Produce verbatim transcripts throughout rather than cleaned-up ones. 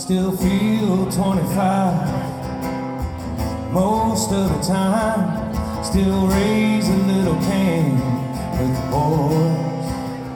still feel twenty-five most of the time. Still raise a little Cain with the boys.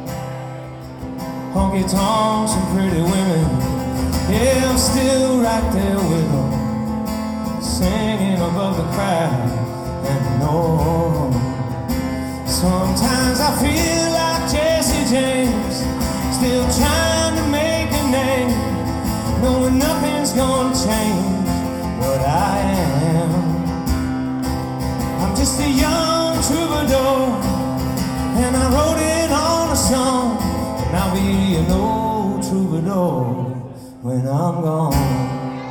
Honky tonks and pretty women, yeah, I'm still right there with them, singing above the crowd and the noise. Sometimes I feel like Jesse James, still trying to make a name, knowing nothing's gonna change what I am. I'm just a young troubadour, and I wrote it on a song, and I'll be an old troubadour when I'm gone.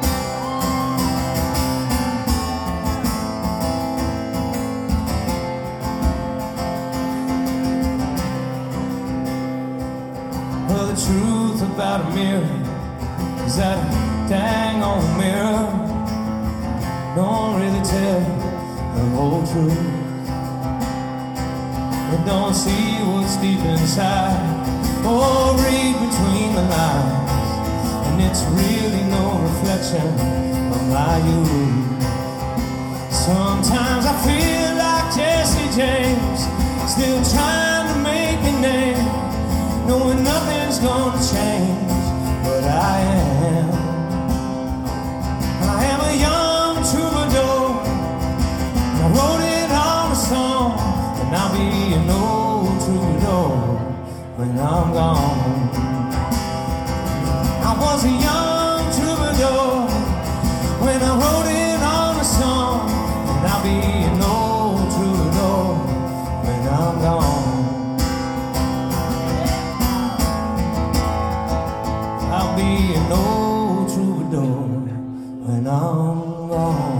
Well, the truth about a mirror is that a dang old mirror don't really tell the whole truth. It don't see what's deep inside or read between the lines, and it's really no reflection of my youth. Sometimes I feel like Jesse James, still trying to make a name, knowing nothing's gonna change what I am. I am a young troubadour, I wrote it on a song, and I'll be an old troubadour when I'm gone. I was a young troubadour when I wrote it on a song, and I'll be an old troubadour when I'm gone. I'll be an old troubadour when I'm gone.